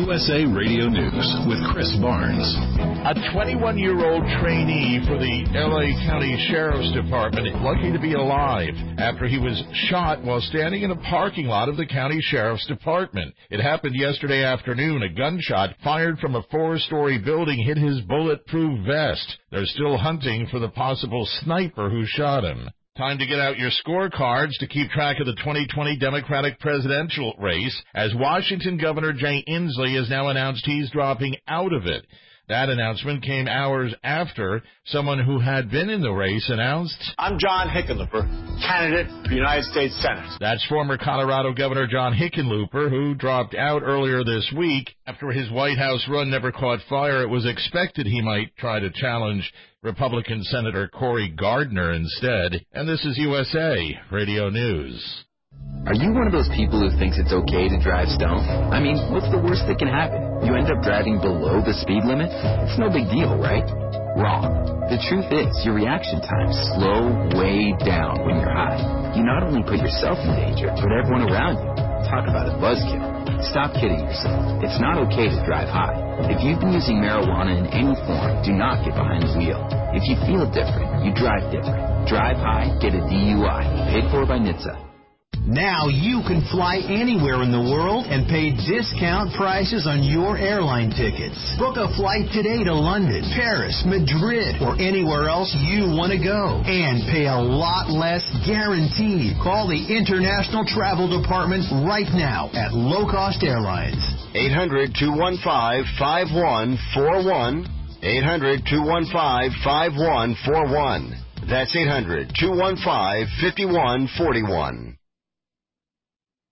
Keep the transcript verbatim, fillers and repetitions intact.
U S A Radio News with Chris Barnes. A twenty-one-year-old trainee for the L A County Sheriff's Department lucky to be alive after he was shot while standing in a parking lot of the county Sheriff's Department. It happened yesterday afternoon. A gunshot fired from a four-story building hit his bulletproof vest. They're still hunting for the possible sniper who shot him. Time to get out your scorecards to keep track of the twenty twenty Democratic presidential race, as Washington Governor Jay Inslee has now announced he's dropping out of it. That announcement came hours after someone who had been in the race announced, I'm John Hickenlooper, candidate for the United States Senate. That's former Colorado Governor John Hickenlooper, who dropped out earlier this week. After his White House run never caught fire, it was expected he might try to challenge Republican Senator Cory Gardner instead. And this is U S A Radio News. Are you one of those people who thinks it's okay to drive stoned? I mean, what's the worst that can happen? You end up driving below the speed limit? It's no big deal, right? Wrong. The truth is, your reaction times slow way down when you're high. You not only put yourself in danger, but everyone around you. Talk about a buzzkill. Stop kidding yourself. It's not okay to drive high. If you've been using marijuana in any form, do not get behind the wheel. If you feel different, you drive different. Drive high, get a D U I. Paid for by N H T S A. Now you can fly anywhere in the world and pay discount prices on your airline tickets. Book a flight today to London, Paris, Madrid, or anywhere else you want to go. And pay a lot less guaranteed. Call the International Travel Department right now at Low Cost Airlines. eight hundred, two one five, five one four one. eight hundred, two one five, five one four one. That's eight hundred, two one five, five one four one.